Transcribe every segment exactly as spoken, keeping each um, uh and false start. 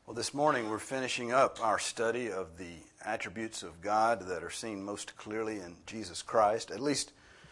Well, this morning we're finishing up our study of the attributes of God that are seen most clearly in Jesus Christ, at least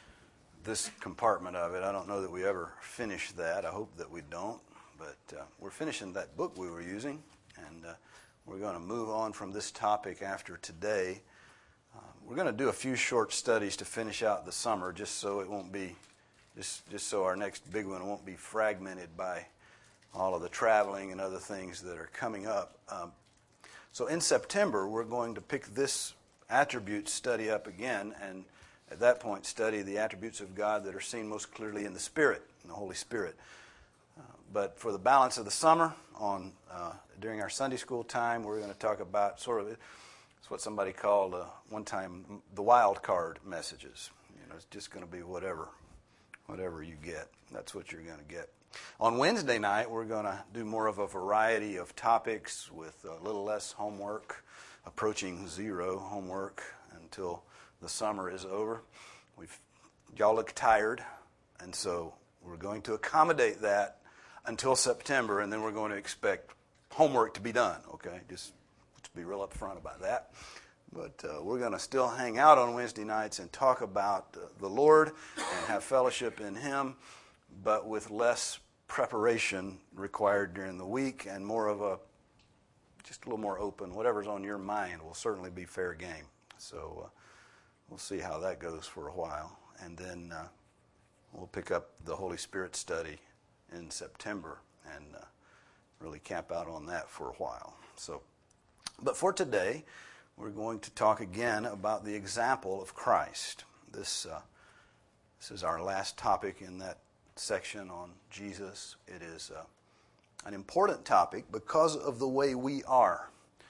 this compartment of it. I don't know that we ever finish that. I hope that we don't, but uh, we're finishing that book we were using, and uh, we're going to move on from this topic after today. Uh, we're going to do a few short studies to finish out the summer, just so it won't be, just, just so our next big one won't be fragmented by all of the traveling and other things that are coming up. Um, so in September, we're going to pick this attribute study up again, and at that point study the attributes of God that are seen most clearly in the Spirit, in the Holy Spirit. Uh, but for the balance of the summer, on uh, during our Sunday school time, we're going to talk about sort of, it's what somebody called uh, one time the wild card messages. You know, it's just going to be whatever, whatever you get. That's what you're going to get. On Wednesday night, we're going to do more of a variety of topics with a little less homework, approaching zero homework until the summer is over. We've, y'all look tired, and so we're going to accommodate that until September, and then we're going to expect homework to be done, okay? Just to be real upfront about that. But uh, we're going to still hang out on Wednesday nights and talk about uh, the Lord and have fellowship in Him, but with less preparation required during the week and more of a, just a little more open. Whatever's on your mind will certainly be fair game. So uh, we'll see how that goes for a while. And then uh, we'll pick up the Holy Spirit study in September and uh, really camp out on that for a while. So, but for today, we're going to talk again about the example of Christ. This, uh, this is our last topic in that section on Jesus. It is uh, an important topic because of the way we are.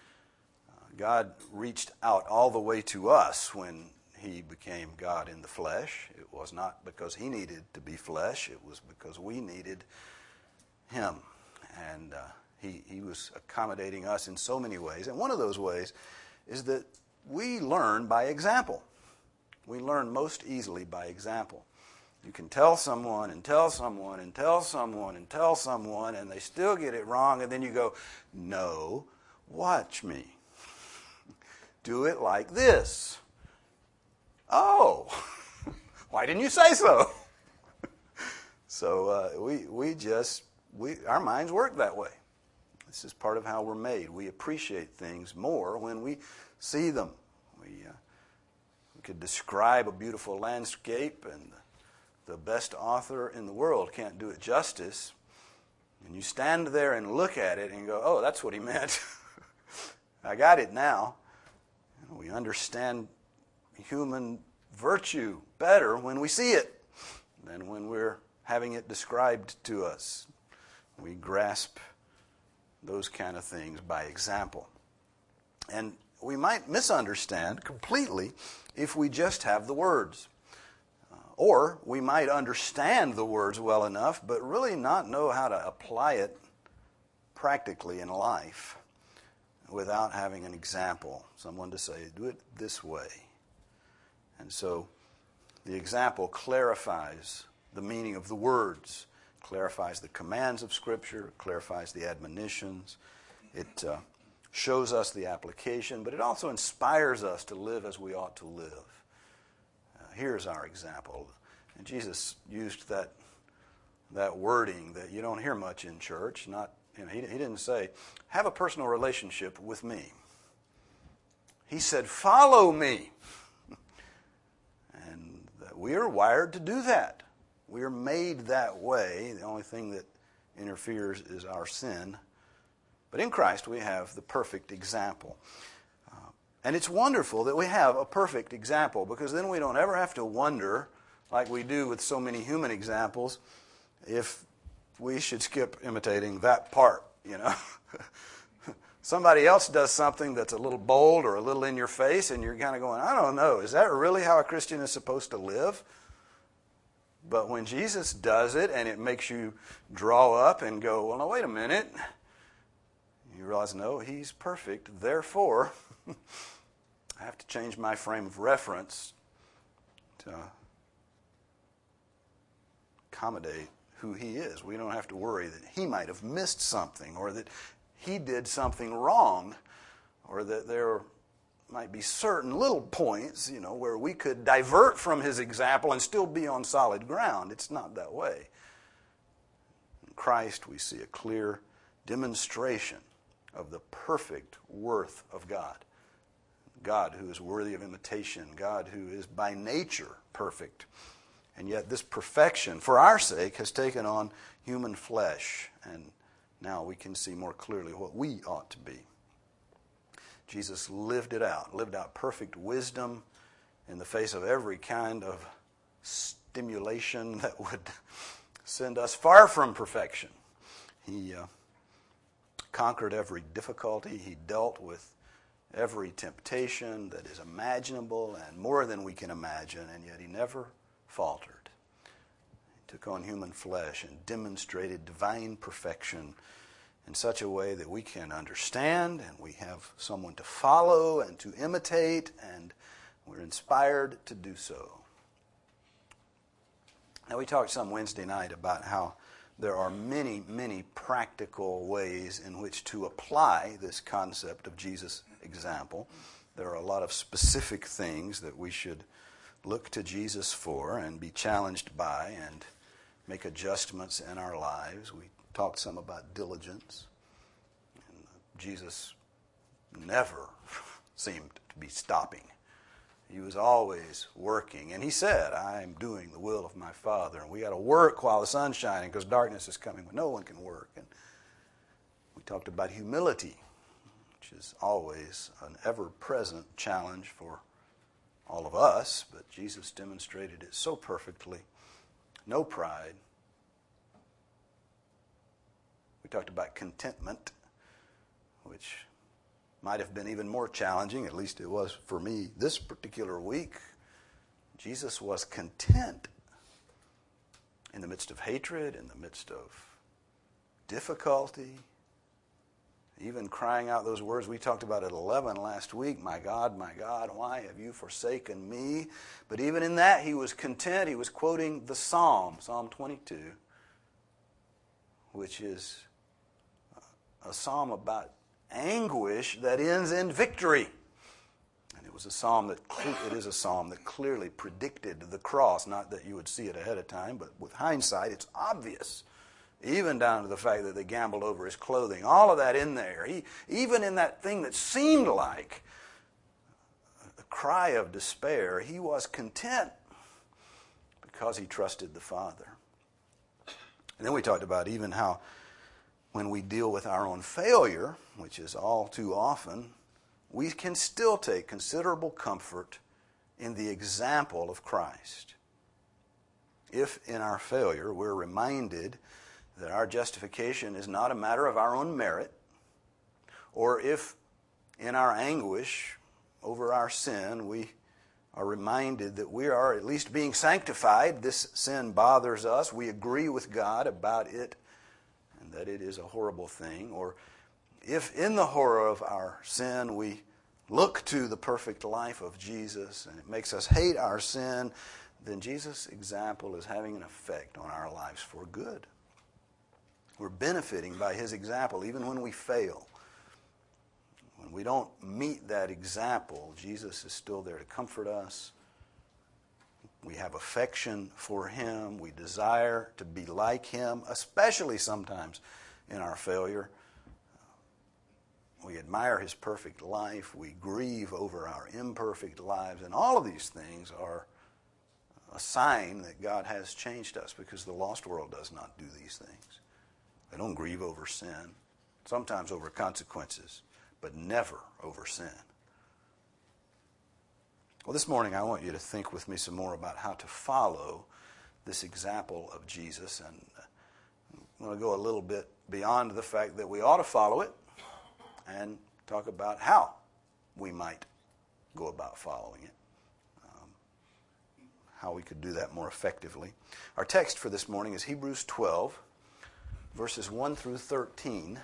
Uh, God reached out all the way to us when He became God in the flesh. It was not because He needed to be flesh. It was because we needed Him. And uh, he, he was accommodating us in so many ways. And one of those ways is that we learn by example. We learn most easily by example. You can tell someone and tell someone and tell someone and tell someone, and they still get it wrong, and then you go, no, watch me. Do it like this. Oh, why didn't you say so? So uh, we we just, we our minds work that way. This is part of how we're made. We appreciate things more when we see them. We, uh, we could describe a beautiful landscape, and the best author in the world can't do it justice. And you stand there and look at it and go, oh, that's what he meant. I got it now. And we understand human virtue better when we see it than when we're having it described to us. We grasp those kind of things by example. And we might misunderstand completely if we just have the words. Or we might understand the words well enough, but really not know how to apply it practically in life without having an example, someone to say, do it this way. And so the example clarifies the meaning of the words, clarifies the commands of Scripture, clarifies the admonitions. It uh, shows us the application, but it also inspires us to live as we ought to live. Here's our example. And Jesus used that that wording that you don't hear much in church. Not, you know, he, he didn't say, have a personal relationship with me. He said, follow me. And that we are wired to do that. We are made that way. The only thing that interferes is our sin. But in Christ we have the perfect example. And it's wonderful that we have a perfect example, because then we don't ever have to wonder, like we do with so many human examples, if we should skip imitating that part, you know. Somebody else does something that's a little bold or a little in your face, and you're kind of going, I don't know, is that really how a Christian is supposed to live? But when Jesus does it and it makes you draw up and go, well, no, wait a minute. You realize, no, He's perfect, therefore I have to change my frame of reference to accommodate who He is. We don't have to worry that He might have missed something or that he did something wrong, or that there might be certain little points, you know, where we could divert from his example and still be on solid ground. It's not that way. In Christ, we see a clear demonstration of the perfect worth of God. God who is worthy of imitation, God who is by nature perfect. And yet this perfection, for our sake, has taken on human flesh. And now we can see more clearly what we ought to be. Jesus lived it out, lived out perfect wisdom in the face of every kind of stimulation that would send us far from perfection. He uh, conquered every difficulty. He dealt with every temptation that is imaginable and more than we can imagine, and yet he never faltered. He took on human flesh and demonstrated divine perfection in such a way that we can understand, and we have someone to follow and to imitate, and we're inspired to do so. Now, we talked some Wednesday night about how there are many, many practical ways in which to apply this concept of Jesus' example. There are a lot of specific things that we should look to Jesus for and be challenged by and make adjustments in our lives. We talked some about diligence. And Jesus never seemed to be stopping. He was always working. And he said, I am doing the will of my Father. And we got to work while the sun's shining because darkness is coming when no one can work. And we talked about humility, which is always an ever-present challenge for all of us. But Jesus demonstrated it so perfectly. No pride. We talked about contentment, which might have been even more challenging, at least it was for me this particular week. Jesus was content in the midst of hatred, in the midst of difficulty, even crying out those words we talked about at eleven last week, my God, my God, why have you forsaken me? But even in that he was content. He was quoting the Psalm, Psalm twenty-two, which is a psalm about anguish that ends in victory. And it was a psalm that it is a psalm that clearly predicted the cross. Not that you would see it ahead of time, but with hindsight, it's obvious. Even down to the fact that they gambled over his clothing. All of that in there. He, even in that thing that seemed like a cry of despair, he was content because he trusted the Father. And then we talked about even how when we deal with our own failure, which is all too often, we can still take considerable comfort in the example of Christ. If in our failure we're reminded that our justification is not a matter of our own merit, or if in our anguish over our sin we are reminded that we are at least being sanctified, this sin bothers us, we agree with God about it, and that it is a horrible thing, or if in the horror of our sin we look to the perfect life of Jesus and it makes us hate our sin, then Jesus' example is having an effect on our lives for good. We're benefiting by his example even when we fail. When we don't meet that example, Jesus is still there to comfort us. We have affection for him. We desire to be like him, especially sometimes in our failure. We admire his perfect life. We grieve over our imperfect lives. And all of these things are a sign that God has changed us, because the lost world does not do these things. They don't grieve over sin, sometimes over consequences, but never over sin. Well, this morning I want you to think with me some more about how to follow this example of Jesus. And I'm going to go a little bit beyond the fact that we ought to follow it and talk about how we might go about following it, um, how we could do that more effectively. Our text for this morning is Hebrews twelve, verses one through thirteen.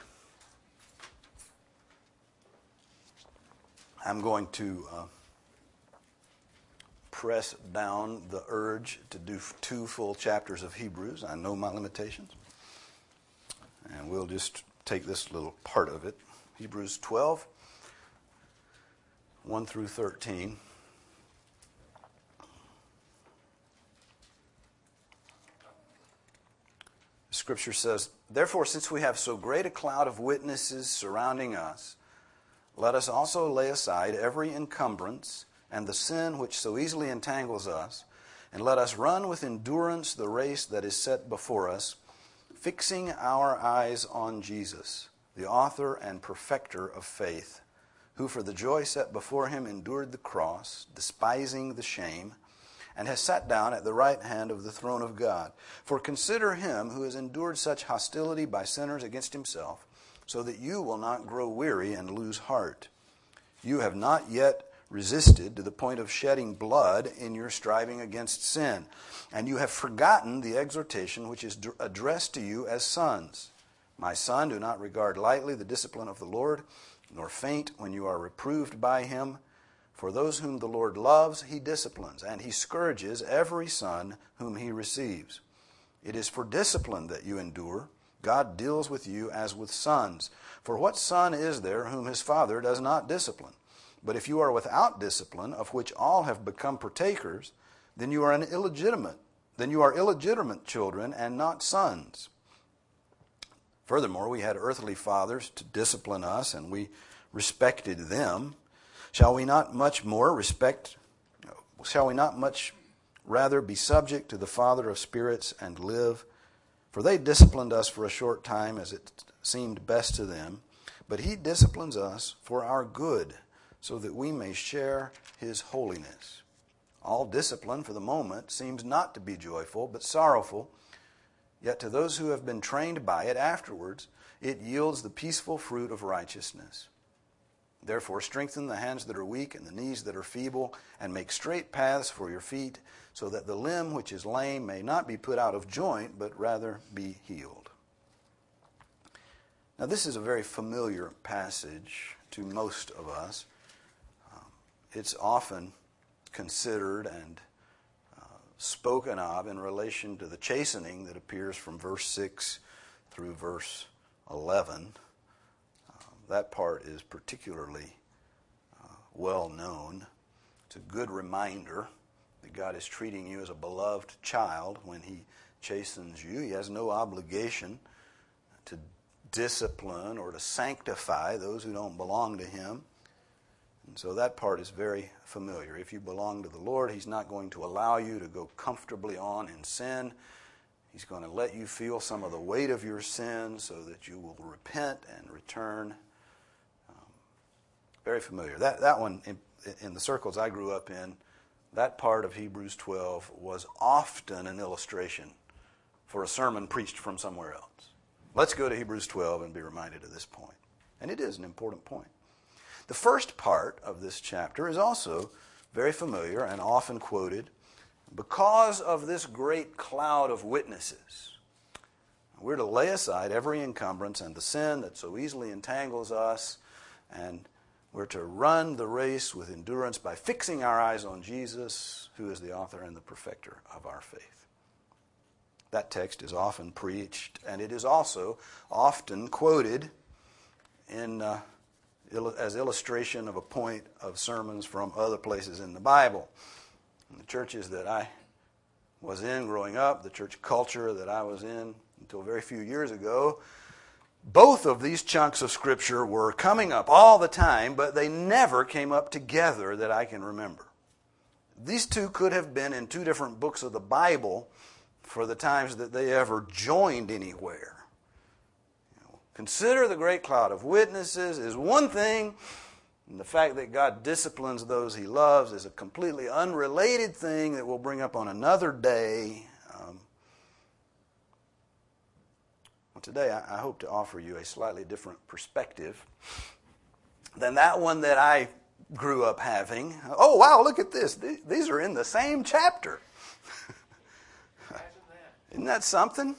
I'm going to uh, press down the urge to do two full chapters of Hebrews. I know my limitations. And we'll just take this little part of it. Hebrews twelve, one through thirteen. The Scripture says, "Therefore, since we have so great a cloud of witnesses surrounding us, let us also lay aside every encumbrance and the sin which so easily entangles us, and let us run with endurance the race that is set before us, fixing our eyes on Jesus, the author and perfecter of faith, who for the joy set before him endured the cross, despising the shame, and has sat down at the right hand of the throne of God. For consider him who has endured such hostility by sinners against himself, so that you will not grow weary and lose heart. You have not yet resisted to the point of shedding blood in your striving against sin, and you have forgotten the exhortation which is addressed to you as sons. My son, do not regard lightly the discipline of the Lord, nor faint when you are reproved by him. For those whom the Lord loves, he disciplines, and he scourges every son whom he receives. It is for discipline that you endure. God deals with you as with sons. For what son is there whom his father does not discipline? But if you are without discipline, of which all have become partakers, then you are an illegitimate, then you are illegitimate children and not sons. Furthermore, we had earthly fathers to discipline us, and we respected them. Shall we not much more respect, shall we not much rather be subject to the Father of spirits and live? For they disciplined us for a short time as it seemed best to them, but he disciplines us for our good, so that we may share his holiness. All discipline for the moment seems not to be joyful, but sorrowful. Yet to those who have been trained by it afterwards, it yields the peaceful fruit of righteousness. Therefore, strengthen the hands that are weak and the knees that are feeble, and make straight paths for your feet, so that the limb which is lame may not be put out of joint, but rather be healed." Now, this is a very familiar passage to most of us. Um, it's often considered and uh, spoken of in relation to the chastening that appears from verse six through verse eleven. That part is particularly uh, well known. It's a good reminder that God is treating you as a beloved child when he chastens you. He has no obligation to discipline or to sanctify those who don't belong to him. And so that part is very familiar. If you belong to the Lord, he's not going to allow you to go comfortably on in sin. He's going to let you feel some of the weight of your sin so that you will repent and return. Very familiar. That that one, in, in the circles I grew up in, that part of Hebrews twelve was often an illustration for a sermon preached from somewhere else. Let's go to Hebrews twelve and be reminded of this point. And it is an important point. The first part of this chapter is also very familiar and often quoted. Because of this great cloud of witnesses, we're to lay aside every encumbrance and the sin that so easily entangles us, and we're to run the race with endurance by fixing our eyes on Jesus, who is the author and the perfecter of our faith. That text is often preached, and it is also often quoted in uh, as illustration of a point of sermons from other places in the Bible. In the churches that I was in growing up, the church culture that I was in until very few years ago, both of these chunks of Scripture were coming up all the time, but they never came up together that I can remember. These two could have been in two different books of the Bible for the times that they ever joined anywhere. You know, consider the great cloud of witnesses is one thing, and the fact that God disciplines those he loves is a completely unrelated thing that we'll bring up on another day. Um, well, today I, I hope to offer you a slightly different perspective than that one that I grew up having. Oh, wow, look at this. These are in the same chapter. Isn't that something?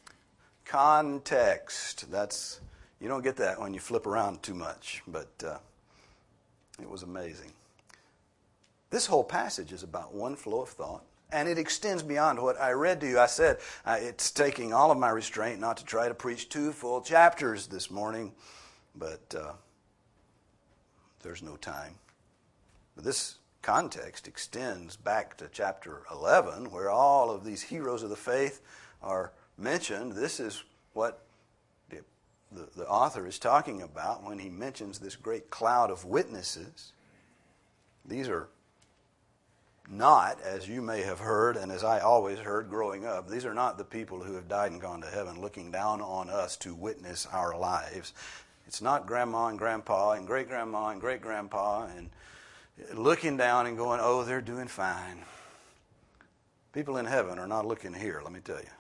Context. That's, you don't get that when you flip around too much, but uh, it was amazing. This whole passage is about one flow of thought And it extends beyond what I read to you. I said uh, it's taking all of my restraint not to try to preach two full chapters this morning, but uh, there's no time. But this context extends back to chapter eleven, where all of these heroes of the faith are mentioned. This is what the, the, the author is talking about when he mentions this great cloud of witnesses. These are not, as you may have heard, and as I always heard growing up, these are not the people who have died and gone to heaven looking down on us to witness our lives. It's not grandma and grandpa and great-grandma and great-grandpa and looking down and going, oh, they're doing fine. People in heaven are not looking here, let me tell you.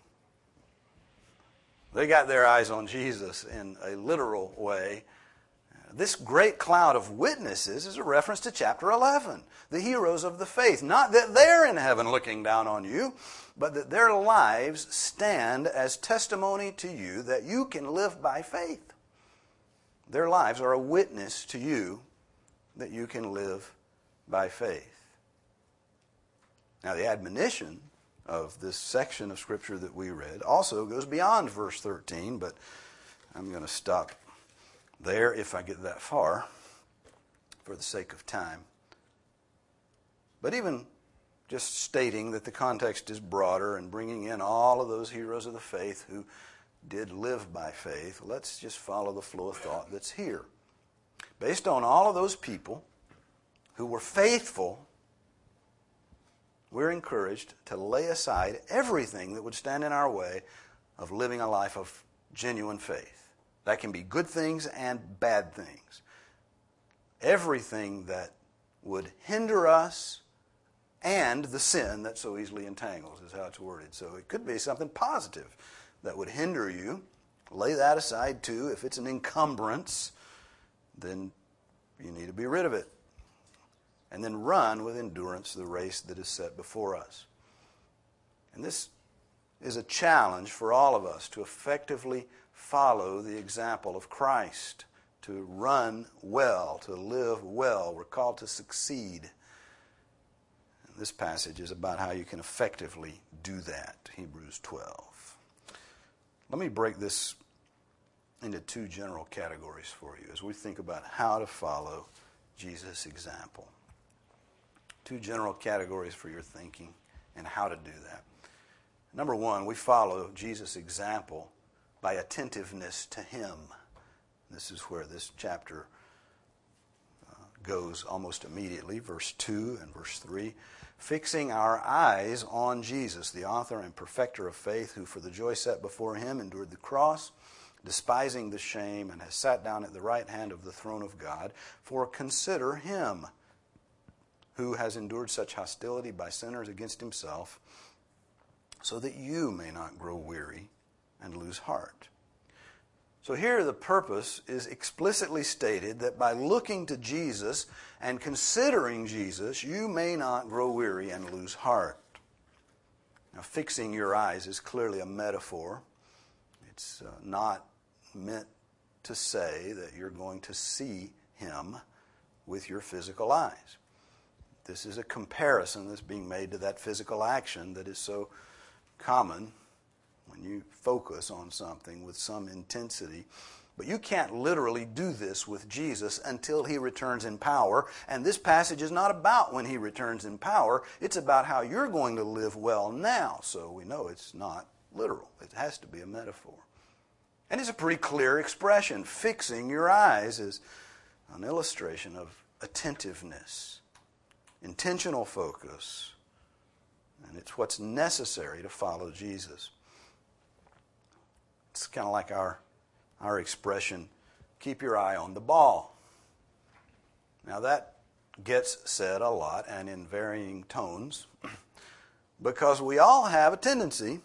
They got their eyes on Jesus in a literal way. This great cloud of witnesses is a reference to chapter eleven, the heroes of the faith. Not that they're in heaven looking down on you, but that their lives stand as testimony to you that you can live by faith. Their lives are a witness to you that you can live by faith. Now, the admonition of this section of Scripture that we read also goes beyond verse thirteen, but I'm going to stop there if I get that far for the sake of time. But even just stating that the context is broader and bringing in all of those heroes of the faith who did live by faith, let's just follow the flow of thought that's here. Based on all of those people who were faithful, we're encouraged to lay aside everything that would stand in our way of living a life of genuine faith. That can be good things and bad things. Everything that would hinder us and the sin that so easily entangles is how it's worded. So it could be something positive that would hinder you. Lay that aside too. If it's an encumbrance, then you need to be rid of it. And then run with endurance the race that is set before us. And this is a challenge for all of us to effectively follow the example of Christ, to run well, to live well. We're called to succeed. And this passage is about how you can effectively do that, Hebrews twelve. Let me break this into two general categories for you as we think about how to follow Jesus' example. Two general categories for your thinking and how to do that. Number one, we follow Jesus' example by attentiveness to Him. This is where this chapter uh, goes almost immediately, verse two and verse three. Fixing our eyes on Jesus, the author and perfecter of faith, who for the joy set before Him endured the cross, despising the shame, and has sat down at the right hand of the throne of God. For consider Him, who has endured such hostility by sinners against Himself, so that you may not grow weary and lose heart. So here the purpose is explicitly stated that by looking to Jesus and considering Jesus, you may not grow weary and lose heart. Now, fixing your eyes is clearly a metaphor. It's uh, not meant to say that you're going to see Him with your physical eyes. This is a comparison that's being made to that physical action that is so common when you focus on something with some intensity. But you can't literally do this with Jesus until He returns in power. And this passage is not about when He returns in power. It's about how you're going to live well now. So we know it's not literal. It has to be a metaphor. And it's a pretty clear expression. Fixing your eyes is an illustration of attentiveness, intentional focus. And it's what's necessary to follow Jesus. It's kind of like our, our expression, keep your eye on the ball. Now that gets said a lot and in varying tones because we all have a tendency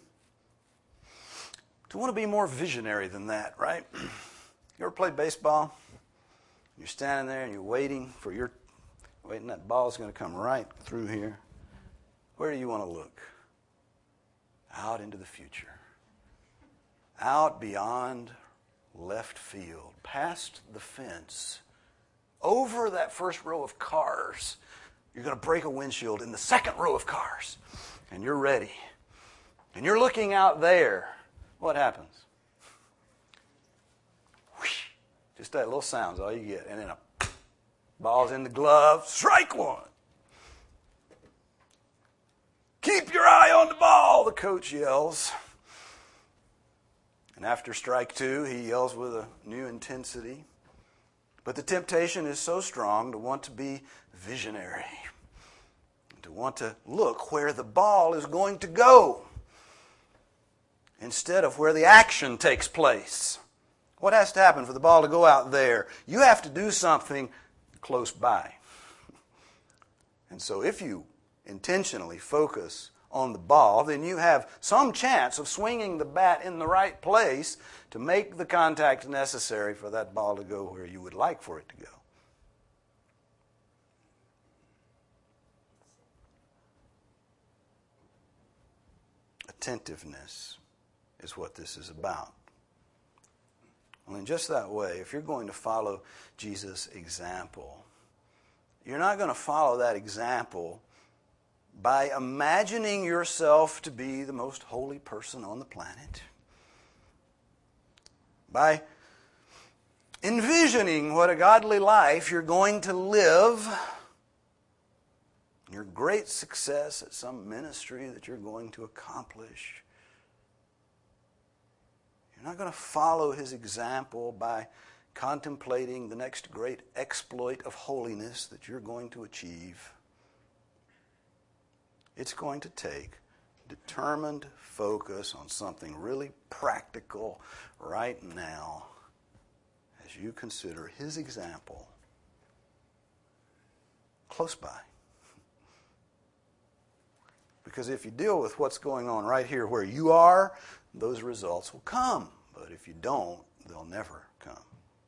to want to be more visionary than that, right? You ever played baseball? You're standing there and you're waiting for your, waiting that ball's going to come right through here. Where do you want to look? Out into the future. Out beyond left field, past the fence, over that first row of cars You're going to break a windshield in the second row of cars. And you're ready. And you're looking out there. What happens? Whoosh. Just that little sound is all you get. And then a ball's in the glove. Strike one. Keep your eye on the ball, the coach yells. And after strike two, he yells with a new intensity. But the temptation is so strong to want to be visionary, to want to look where the ball is going to go instead of where the action takes place. What has to happen for the ball to go out there? You have to do something close by. And so if you intentionally focus on the ball, then you have some chance of swinging the bat in the right place to make the contact necessary for that ball to go where you would like for it to go. Attentiveness is what this is about. Well, in just that way, if you're going to follow Jesus' example, you're not going to follow that example by imagining yourself to be the most holy person on the planet, by envisioning what a godly life you're going to live, your great success at some ministry that you're going to accomplish. You're not going to follow his example by contemplating the next great exploit of holiness that you're going to achieve. It's going to take determined focus on something really practical right now as you consider his example close by. Because if you deal with what's going on right here where you are, those results will come. But if you don't, they'll never come.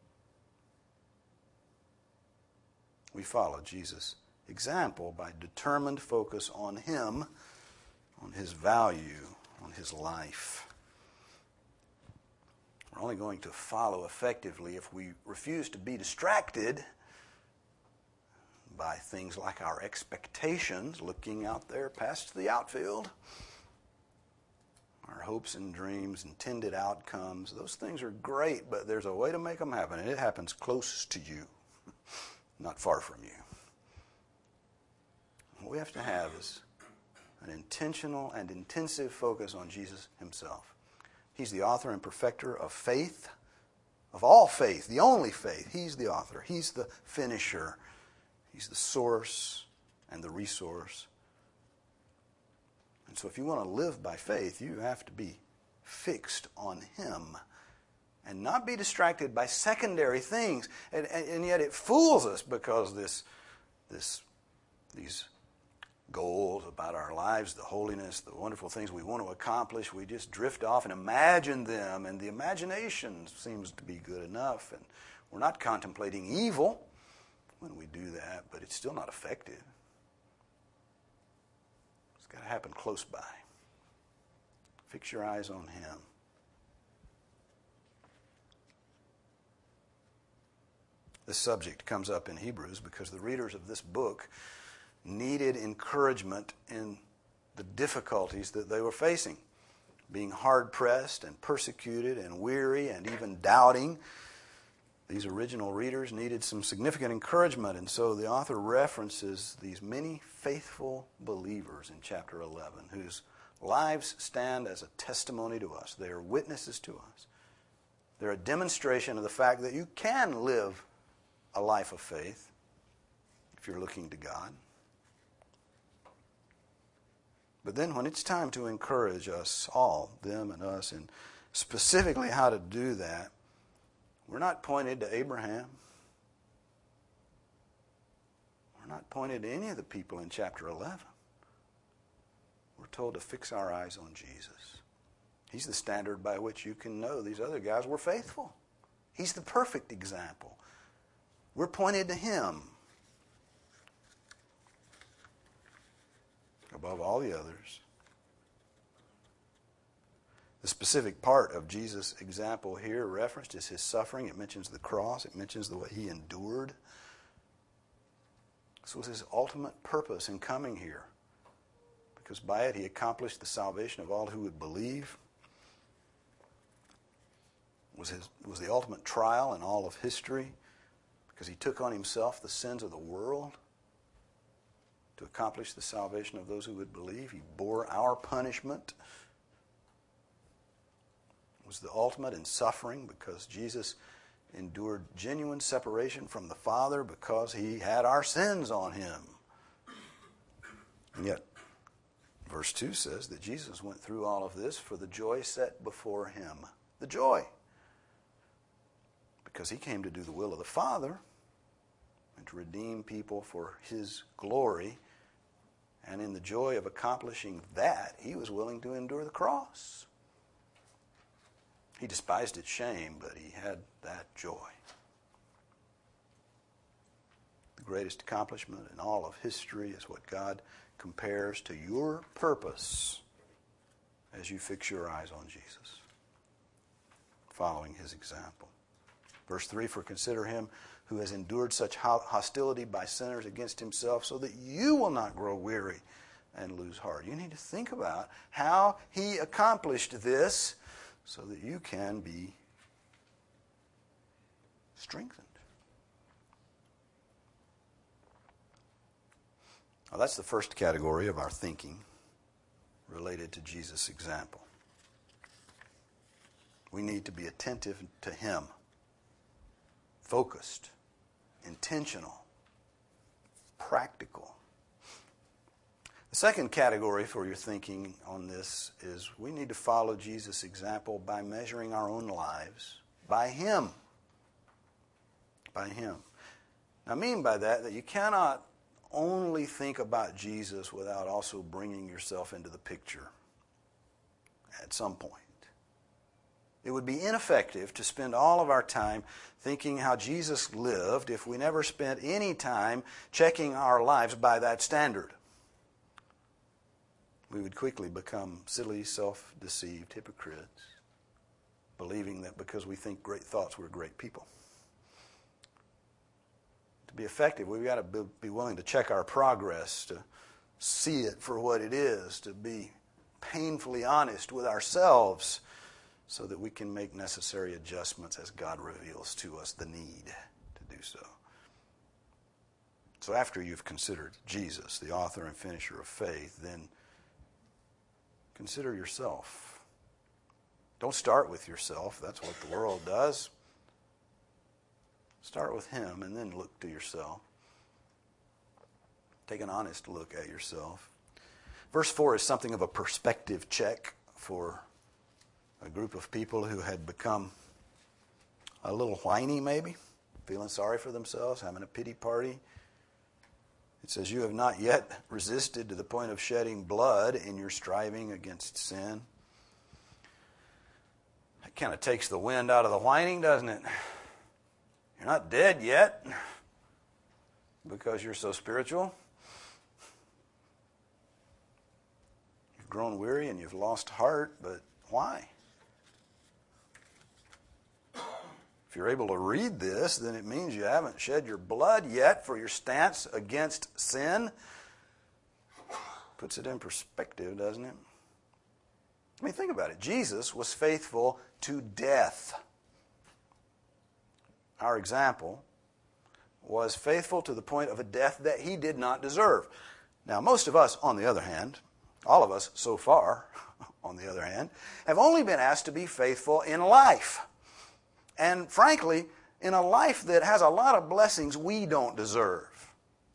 We follow Jesus' example by determined focus on him, on his value, on his life. We're only going to follow effectively if we refuse to be distracted by things like our expectations, looking out there past the outfield, our hopes and dreams, intended outcomes. Those things are great, but there's a way to make them happen, and it happens close to you, not far from you. What we have to have is an intentional and intensive focus on Jesus himself. He's the author and perfecter of faith, of all faith, the only faith. He's the author. He's the finisher. He's the source and the resource. And so if you want to live by faith, you have to be fixed on him and not be distracted by secondary things. And, and, and yet it fools us because this, this, these goals about our lives, the holiness, the wonderful things we want to accomplish, we just drift off and imagine them, and the imagination seems to be good enough, and we're not contemplating evil when we do that, but it's still not effective. It's got to happen close by. Fix your eyes on him. This subject comes up in Hebrews because the readers of this book needed encouragement in the difficulties that they were facing. Being hard-pressed and persecuted and weary and even doubting, these original readers needed some significant encouragement, and so the author references these many faithful believers in chapter eleven whose lives stand as a testimony to us. They are witnesses to us. They're a demonstration of the fact that you can live a life of faith if you're looking to God. But then when it's time to encourage us all, them and us, and specifically how to do that, we're not pointed to Abraham. We're not pointed to any of the people in chapter eleven. We're told to fix our eyes on Jesus. He's the standard by which you can know these other guys were faithful. He's the perfect example. We're pointed to him above all the others. The specific part of Jesus' example here referenced is his suffering. It mentions the cross. It mentions the way he endured This was his ultimate purpose in coming here, because by it he accomplished the salvation of all who would believe. It was, his, it was the ultimate trial in all of history, because he took on himself the sins of the world to accomplish the salvation of those who would believe. He bore our punishment. It was the ultimate in suffering, because Jesus endured genuine separation from the Father because he had our sins on him. And yet, verse two says that Jesus went through all of this for the joy set before him. The joy. Because he came to do the will of the Father and to redeem people for his glory. And in the joy of accomplishing that, he was willing to endure the cross. He despised its shame, but he had that joy. The greatest accomplishment in all of history is what God compares to your purpose as you fix your eyes on Jesus, following his example. Verse three, for consider him who has endured such hostility by sinners against himself, so that you will not grow weary and lose heart. You need to think about how he accomplished this so that you can be strengthened. Now, that's the first category of our thinking related to Jesus' example. We need to be attentive to him, focused, intentional, practical. The second category for your thinking on this is we need to follow Jesus' example by measuring our own lives by him. By him. Now, I mean by that that you cannot only think about Jesus without also bringing yourself into the picture at some point. It would be ineffective to spend all of our time thinking how Jesus lived if we never spent any time checking our lives by that standard. We would quickly become silly, self-deceived hypocrites, believing that because we think great thoughts, we're great people. To be effective, we've got to be willing to check our progress, to see it for what it is, to be painfully honest with ourselves so that we can make necessary adjustments as God reveals to us the need to do so. So after you've considered Jesus, the author and finisher of faith, then consider yourself. Don't start with yourself. That's what the world does. Start with him and then look to yourself. Take an honest look at yourself. Verse four is something of a perspective check for a group of people who had become a little whiny maybe, feeling sorry for themselves, having a pity party. It says, you have not yet resisted to the point of shedding blood in your striving against sin. That kind of takes the wind out of the whining, doesn't it? You're not dead yet because you're so spiritual. You've grown weary and you've lost heart, but why? If you're able to read this, then it means you haven't shed your blood yet for your stance against sin. Puts it in perspective, doesn't it? I mean, think about it. Jesus was faithful to death. Our example was faithful to the point of a death that he did not deserve. Now, most of us, on the other hand, all of us so far, on the other hand, have only been asked to be faithful in life. And frankly, in a life that has a lot of blessings we don't deserve.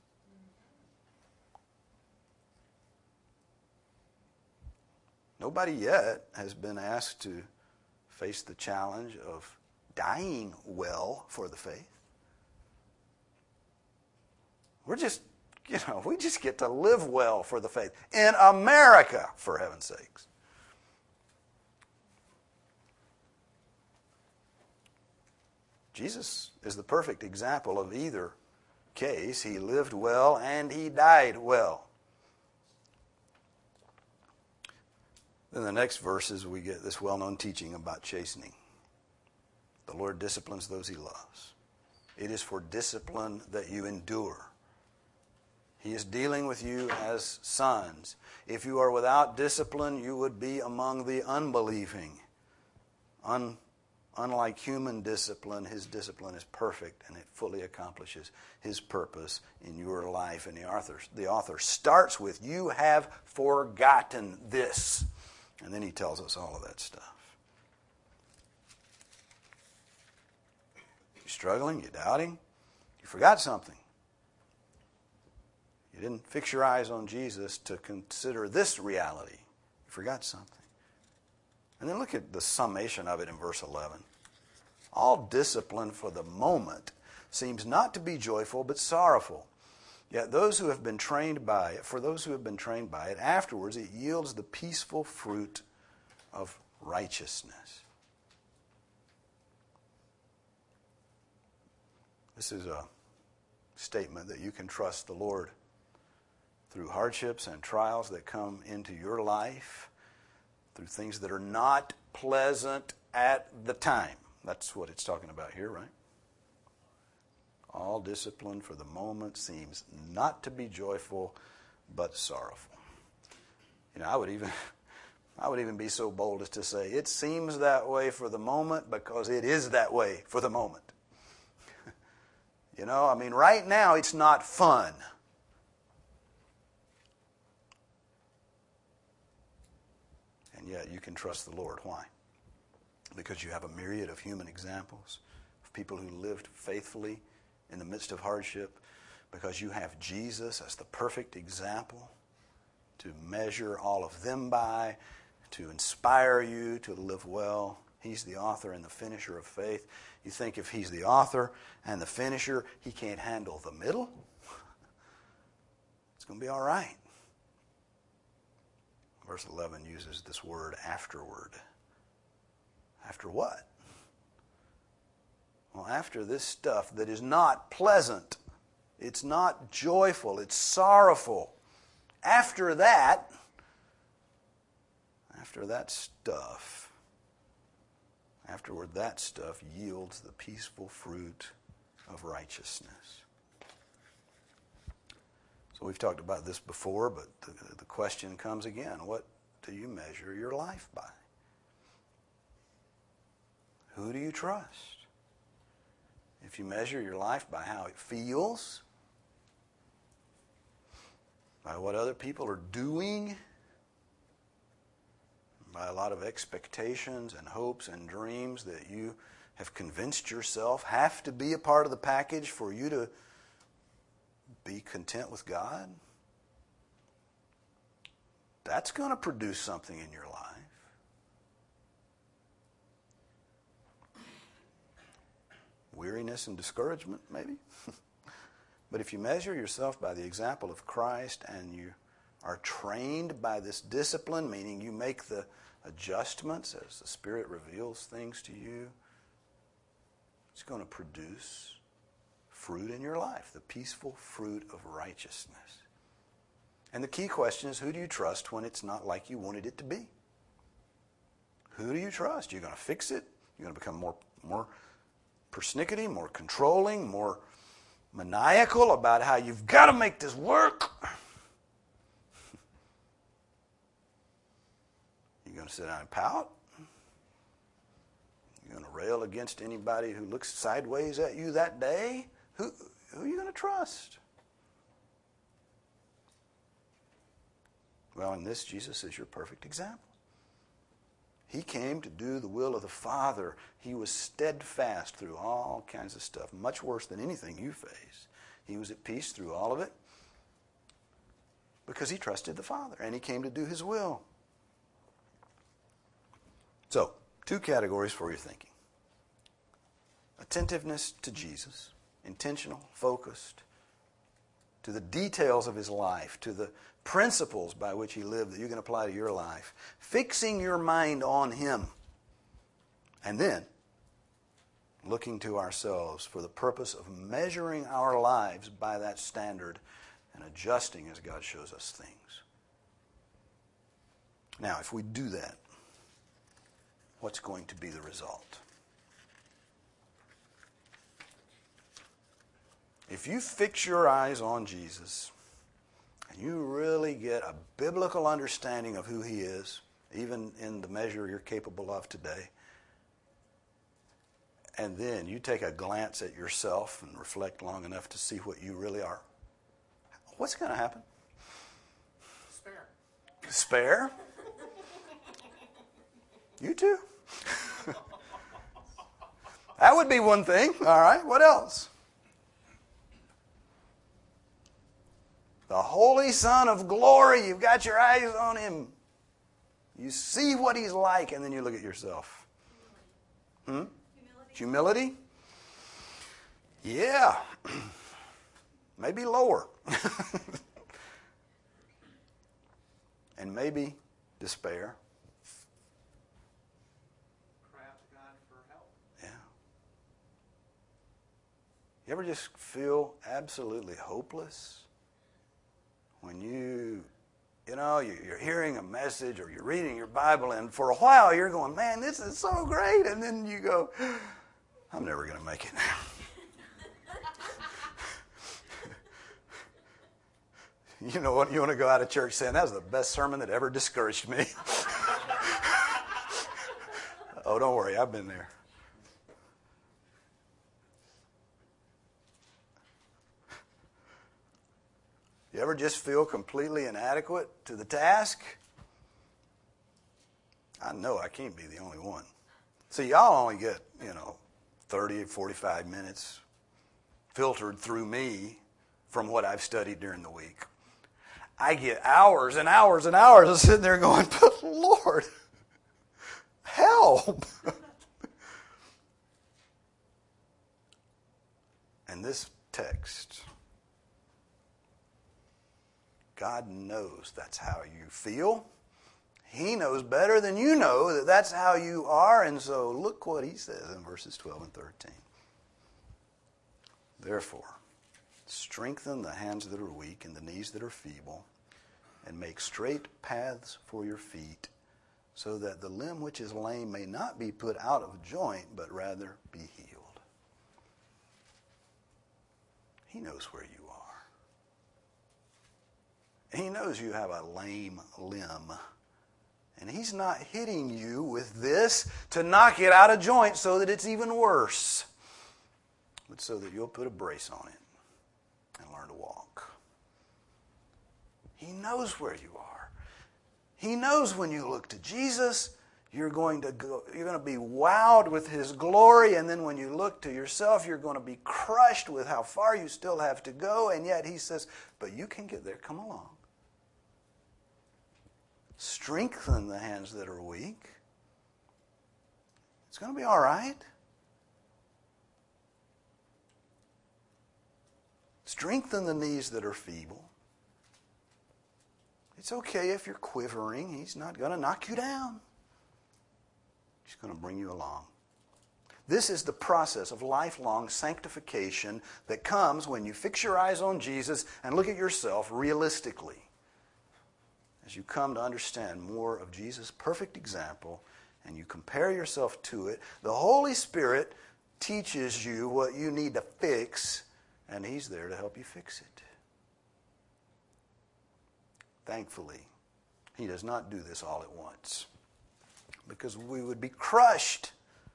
Nobody yet has been asked to face the challenge of dying well for the faith. We're just, you know, we just get to live well for the faith. In America, for heaven's sakes. Jesus is the perfect example of either case. He lived well and he died well. Then the next verses we get this well-known teaching about chastening. The Lord disciplines those he loves. It is for discipline that you endure. He is dealing with you as sons. If you are without discipline, you would be among the unbelieving. Un, unlike human discipline, His discipline is perfect and it fully accomplishes His purpose in your life. And the author, the author starts with, you have forgotten this. And then he tells us all of that stuff. You're struggling, you're doubting, you forgot something. You didn't fix your eyes on Jesus to consider this reality. You forgot something. And then look at the summation of it in verse eleven. All discipline for the moment seems not to be joyful but sorrowful. Yet those who have been trained by it, for those who have been trained by it, afterwards it yields the peaceful fruit of righteousness. This is a statement that you can trust the Lord through hardships and trials that come into your life, through things that are not pleasant at the time. That's what it's talking about here, right? All discipline for the moment seems not to be joyful, but sorrowful. You know, I would even, I would even be so bold as to say, it seems that way for the moment because it is that way for the moment. You know, I mean, right now it's not fun. And yet you can trust the Lord. Why? Because you have a myriad of human examples of people who lived faithfully in the midst of hardship, because you have Jesus as the perfect example to measure all of them by, to inspire you to live well. He's the author and the finisher of faith. You think if He's the author and the finisher, He can't handle the middle? It's going to be all right. Verse eleven uses this word afterward. After what? Well, after this stuff that is not pleasant, it's not joyful, it's sorrowful. After that, after that stuff, afterward that stuff yields the peaceful fruit of righteousness. So we've talked about this before, but the, the question comes again, what do you measure your life by? Who do you trust? If you measure your life by how it feels, by what other people are doing, by a lot of expectations and hopes and dreams that you have convinced yourself have to be a part of the package for you to be content with God, that's going to produce something in your life. Weariness and discouragement, maybe. But if you measure yourself by the example of Christ and you are trained by this discipline, meaning you make the adjustments as the Spirit reveals things to you, it's going to produce fruit in your life, the peaceful fruit of righteousness. And the key question is, who do you trust when it's not like you wanted it to be? Who do you trust? You're going to fix it? You're going to become more, more persnickety, more controlling, more maniacal about how you've got to make this work? You're going to sit down and pout? You're going to rail against anybody who looks sideways at you that day? Who, who are you going to trust? Well, in this, Jesus is your perfect example. He came to do the will of the Father. He was steadfast through all kinds of stuff, much worse than anything you face. He was at peace through all of it because he trusted the Father, and he came to do his will. So, two categories for your thinking. Attentiveness to Jesus, intentional, focused, to the details of his life, to the principles by which he lived that you can apply to your life. Fixing your mind on him. And then looking to ourselves for the purpose of measuring our lives by that standard and adjusting as God shows us things. Now, if we do that, what's going to be the result? If you fix your eyes on Jesus, and you really get a biblical understanding of who He is, even in the measure you're capable of today, and then you take a glance at yourself and reflect long enough to see what you really are, what's going to happen? Spare. Spare? You too. That would be one thing. All right, what else? The Holy Son of Glory. You've got your eyes on Him. You see what He's like, and then you look at yourself. Hmm? Humility? Yeah. Maybe lower. And maybe despair. Cry out to God for help. Yeah. You ever just feel absolutely hopeless? When you, you know, you're hearing a message or you're reading your Bible, and for a while you're going, man, this is so great. And then you go, I'm never going to make it. You know what? You want to go out of church saying, that was the best sermon that ever discouraged me. Oh, don't worry. I've been there. You ever just feel completely inadequate to the task? I know I can't be the only one. See, y'all only get, you know, thirty or forty-five minutes filtered through me from what I've studied during the week. I get hours and hours and hours of sitting there going, but Lord, help. And this text, God knows that's how you feel. He knows better than you know that that's how you are. And so look what He says in verses twelve and thirteen. Therefore, strengthen the hands that are weak and the knees that are feeble, and make straight paths for your feet, so that the limb which is lame may not be put out of joint, but rather be healed. He knows where you are. He knows you have a lame limb. And He's not hitting you with this to knock it out of joint so that it's even worse, but so that you'll put a brace on it and learn to walk. He knows where you are. He knows when you look to Jesus, you're going to go, you're going to be wowed with His glory, and then when you look to yourself, you're going to be crushed with how far you still have to go, and yet He says, but you can get there, come along. Strengthen the hands that are weak. It's going to be all right. Strengthen the knees that are feeble. It's okay if you're quivering. He's not going to knock you down. He's going to bring you along. This is the process of lifelong sanctification that comes when you fix your eyes on Jesus and look at yourself realistically. As you come to understand more of Jesus' perfect example and you compare yourself to it, the Holy Spirit teaches you what you need to fix, and He's there to help you fix it. Thankfully, He does not do this all at once, because we would be crushed.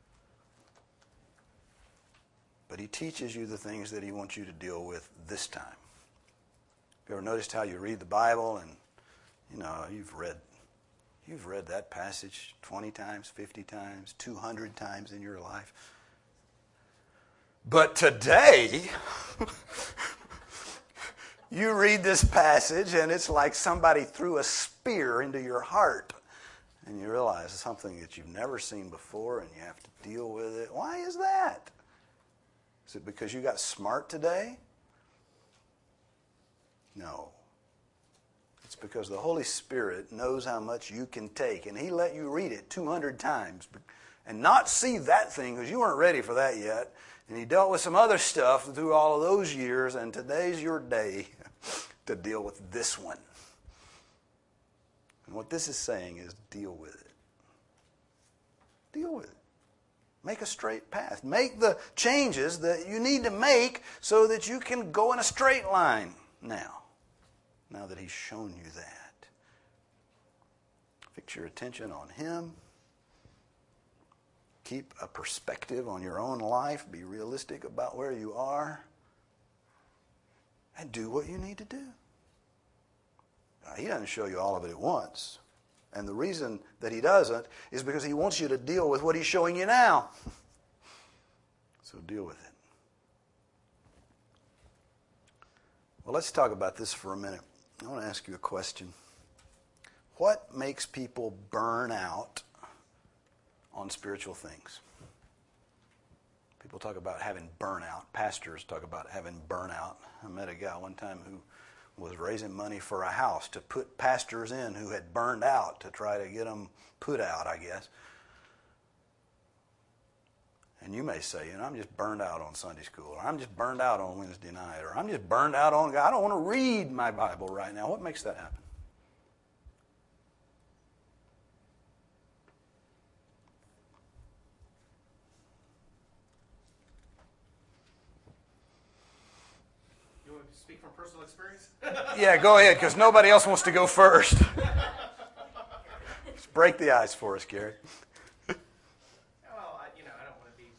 But He teaches you the things that He wants you to deal with this time. Have you ever noticed how you read the Bible and You know, you've read you've read that passage twenty times, fifty times, two hundred times in your life. But today, you read this passage and it's like somebody threw a spear into your heart. And you realize it's something that you've never seen before and you have to deal with it. Why is that? Is it because you got smart today? No. It's because the Holy Spirit knows how much you can take, and He let you read it two hundred times and not see that thing because you weren't ready for that yet. And He dealt with some other stuff through all of those years, and today's your day to deal with this one. And what this is saying is deal with it. Deal with it. Make a straight path. Make the changes that you need to make so that you can go in a straight line now. now that He's shown you that? Fix your attention on Him. Keep a perspective on your own life. Be realistic about where you are. And do what you need to do. Now, He doesn't show you all of it at once. And the reason that He doesn't is because He wants you to deal with what He's showing you now. So deal with it. Well, let's talk about this for a minute. I want to ask you a question. What makes people burn out on spiritual things? People talk about having burnout. Pastors talk about having burnout. I met a guy one time who was raising money for a house to put pastors in who had burned out, to try to get them put out, I guess. And you may say, you know, I'm just burned out on Sunday school, or I'm just burned out on Wednesday night, or I'm just burned out on, I don't want to read my Bible right now. What makes that happen? You want to speak from personal experience? Yeah, go ahead, because nobody else wants to go first. Just break the ice for us, Gary. Well, I, you know, I don't want to be.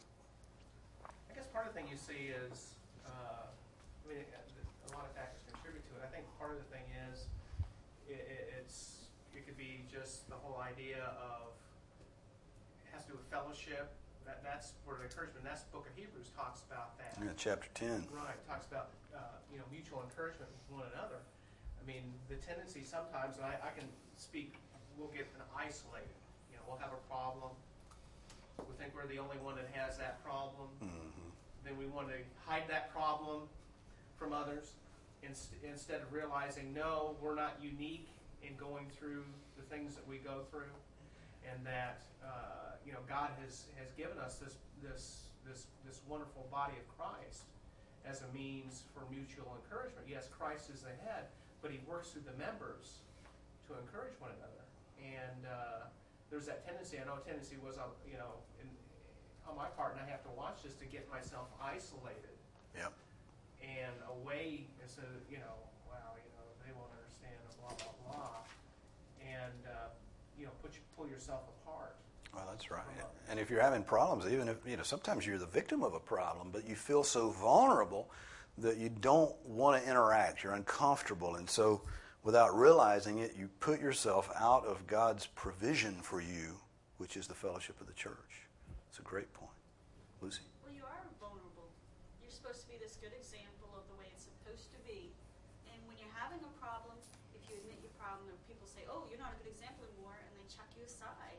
I guess part of the thing you see is, uh, I mean, a lot of factors contribute to it. I think part of the thing is, it, it's it could be just the whole idea of it has to do with fellowship. That that's where the encouragement. That's the Book of Hebrews talks about that. Yeah, chapter ten. Right, talks about uh, you know mutual encouragement with one another. I mean, the tendency sometimes, and I, I can speak, we'll get isolated. You know, we'll have a problem. We think we're the only one that has that problem. Mm-hmm. Then we want to hide that problem from others inst- instead of realizing, no, we're not unique in going through the things that we go through, and that uh, you know God has, has given us this this this this wonderful body of Christ as a means for mutual encouragement. Yes, Christ is the head, but He works through the members to encourage one another. And uh, there's that tendency. I know a tendency was, uh, you know, in, on my part, and I have to watch this to get myself isolated. Yep. And away, and so you know, wow, you know, they won't understand, blah blah blah, and uh, you know, put you, pull yourself apart. Well, that's right. And if you're having problems, even if, you know, sometimes you're the victim of a problem, but you feel so vulnerable that you don't want to interact. You're uncomfortable. And so without realizing it, you put yourself out of God's provision for you, which is the fellowship of the church. It's a great point. Lucy? Well, you are vulnerable. You're supposed to be this good example of the way it's supposed to be. And when you're having a problem, if you admit your problem, and people say, oh, you're not a good example anymore, and they chuck you aside.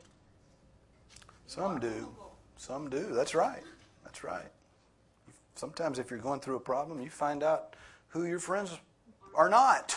You Some do. vulnerable. Some do. That's right. That's right. Sometimes if you're going through a problem, you find out who your friends are not.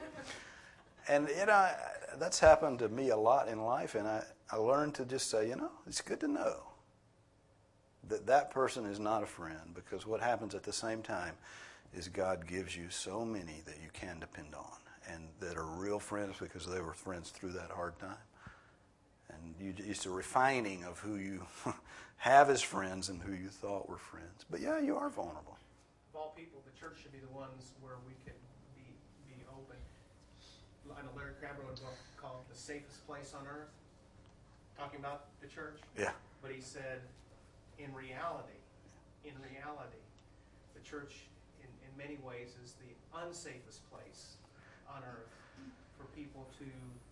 And, you know, that's happened to me a lot in life, and I, I learned to just say, you know, it's good to know that that person is not a friend, because what happens at the same time is God gives you so many that you can depend on, and that are real friends because they were friends through that hard time. And you, it's a refining of who you have as friends and who you thought were friends. But yeah, you are vulnerable. Of all people, the church should be the ones where we can be be open. I know Larry Cranbrook would call it the safest place on earth, talking about the church. Yeah. But he said, in reality, in reality, the church in, in many ways is the unsafest place on earth for people to,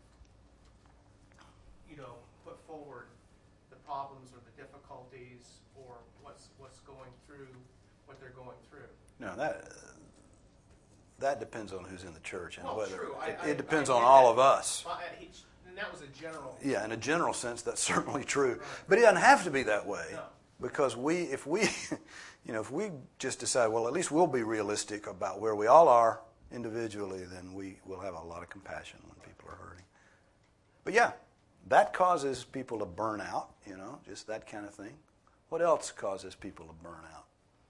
you know, put forward the problems or the difficulties or what's what's going through, what they're going through. No, that that depends on who's in the church and Well, whether true. it, I- it depends I- I on get all that. of us. Well, and he- and that was a general. Yeah, in a general sense, that's certainly true. Right. But it doesn't have to be that way. No. Because we, if we, you know, if we just decide, well, at least we'll be realistic about where we all are individually, then we will have a lot of compassion when people are hurting. But yeah, that causes people to burn out, you know, just that kind of thing. What else causes people to burn out?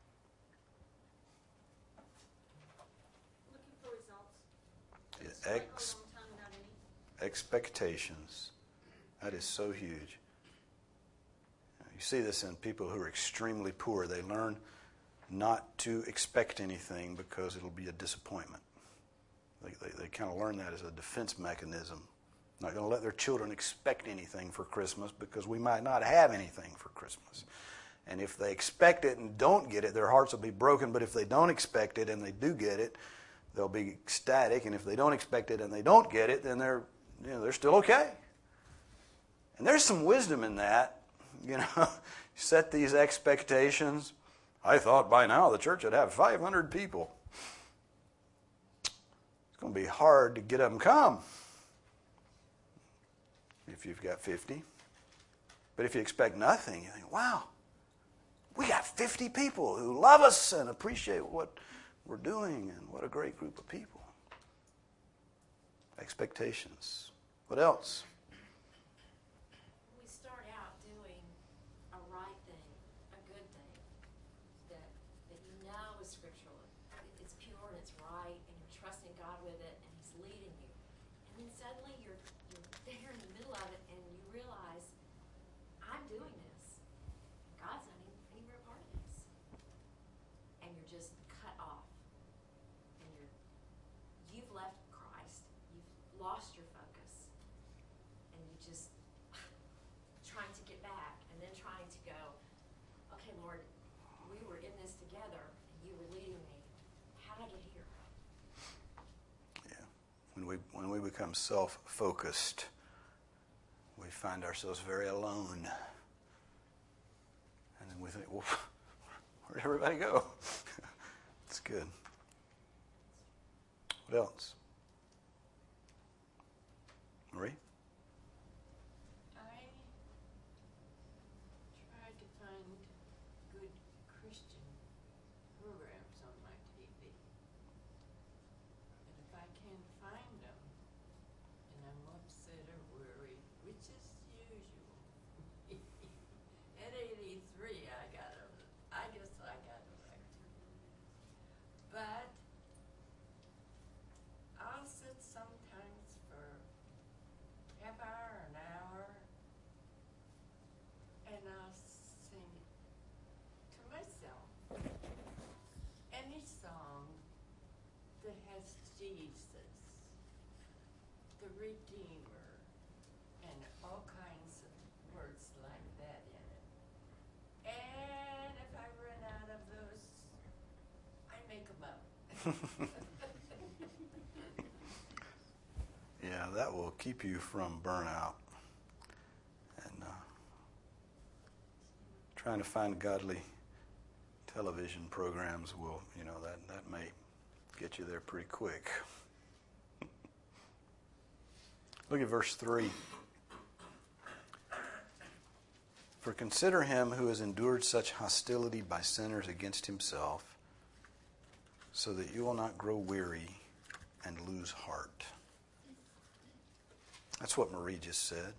Looking for results. Yeah, Just wait a ex- long time without any. Expectations. That is so huge. You see this in people who are extremely poor. They learn not to expect anything because it'll be a disappointment. They, they, they kind of learn that as a defense mechanism. Not going to let their children expect anything for Christmas because we might not have anything for Christmas. And if they expect it and don't get it, their hearts will be broken. But if they don't expect it and they do get it, they'll be ecstatic. And if they don't expect it and they don't get it, then they're, you know, they're still okay. And there's some wisdom in that. You know, set these expectations. I thought by now the church would have five hundred people. It's going to be hard to get them come if you've got fifty. But if you expect nothing, you think, wow, we got fifty people who love us and appreciate what we're doing, and what a great group of people. Expectations. What else? We start out doing a right thing, a good thing, that, that you know is scriptural, it's pure and it's right, and you're trusting God with it, and He's leading you. And then suddenly you're, you're there in the middle of it, and you realize, I'm doing this. God's not even anywhere a part of this. And you're just cut off. And you're, you've left Christ. You've lost your focus. And you just trying to get back, and then trying to go, okay, Lord, we were in this together, and you were leading me. How did I get here? Yeah. When we when we become self-focused, we find ourselves very alone. And then we think, well, where'd everybody go? It's good. What else? Marie? I try to find good Christian programs on my T V. But if I can't find them, then I'm upset or worried, which is usual. At eighty-three, I got a, I guess I got elected. But I'll sit sometimes for half hour, an hour, and I'll sing to myself any song that has Jesus, the Redeemer, and all kinds of words like that in it. And if I run out of those, I make them up. Yeah, that will keep you from burnout. And uh, trying to find godly television programs will, you know, that, that may get you there pretty quick. Look at verse three. For consider him who has endured such hostility by sinners against himself, so that you will not grow weary and lose heart. That's what Marie just said.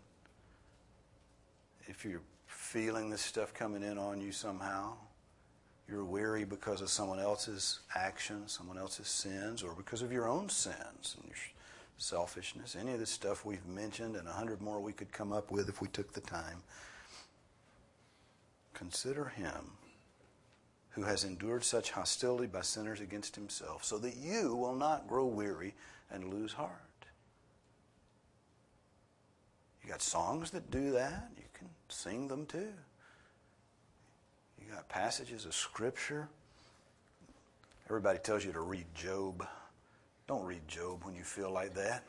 If you're feeling this stuff coming in on you somehow, you're weary because of someone else's actions, someone else's sins, or because of your own sins and your selfishness, any of this stuff we've mentioned, and a hundred more we could come up with if we took the time. Consider him who has endured such hostility by sinners against himself, so that you will not grow weary and lose heart. You got songs that do that. You can sing them too. You got passages of Scripture. Everybody tells you to read Job. Don't read Job when you feel like that.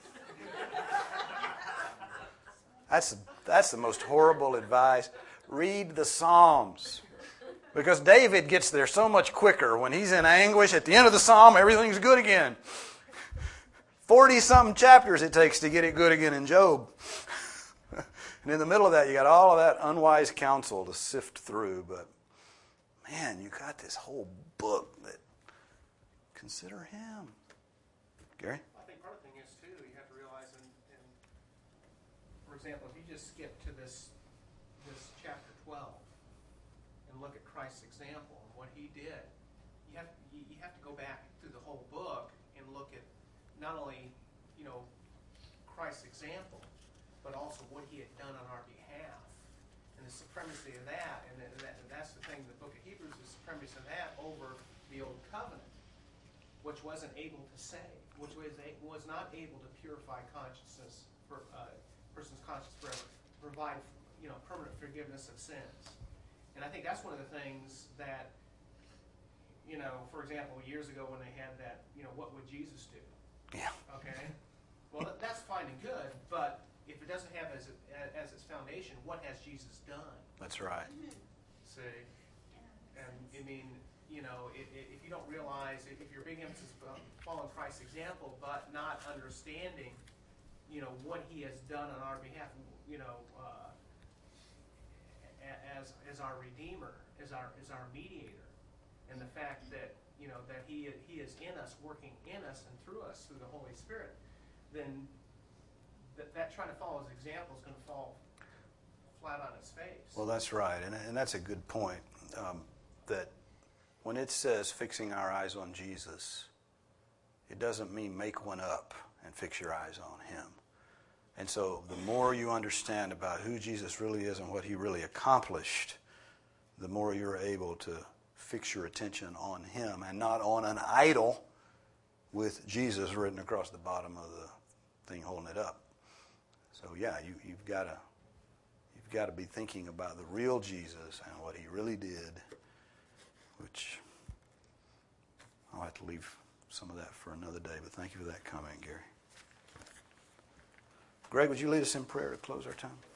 That's, that's the most horrible advice. Read the Psalms. Because David gets there so much quicker. When he's in anguish, at the end of the psalm, everything's good again. Forty-something chapters it takes to get it good again in Job. And in the middle of that, you got all of that unwise counsel to sift through. But, man, you got this whole book that, consider him. Gary? I think part of the thing is, too, you have to realize, in, in, for example, if you just skip to this this chapter twelve and look at Christ's example and what he did, you have, you, you have to go back through the whole book and look at not only, you know, Christ's example, but also what he had done on our behalf, and the supremacy of that, and, and, that, and that's the thing, the book of Hebrews is supremacy of that over the old covenant, which wasn't able to save, which was, a, was not able to purify consciousness for uh, person's conscience forever, provide you know permanent forgiveness of sins. And I think that's one of the things that, you know, for example, years ago when they had that, you know, what would Jesus do? Yeah. Okay. Well, that, that's fine and good, but if it doesn't have as it, as its foundation, what has Jesus done? That's right. See, and I mean, you know, if, if you don't realize, if you're big emphasis on following Christ's example, but not understanding, you know, what He has done on our behalf, you know, uh, as as our Redeemer, as our as our mediator, and the fact that you know that He He is in us, working in us and through us through the Holy Spirit, then that, that trying to follow His example is going to fall flat on its face. Well, that's right, and and that's a good point. Um, that when it says fixing our eyes on Jesus, it doesn't mean make one up and fix your eyes on Him. And so the more you understand about who Jesus really is and what He really accomplished, the more you're able to fix your attention on Him and not on an idol with Jesus written across the bottom of the thing holding it up. So yeah, you, you've got to you've got to be thinking about the real Jesus and what He really did, which I'll have to leave some of that for another day, but thank you for that comment, Gary. Greg, would you lead us in prayer to close our time?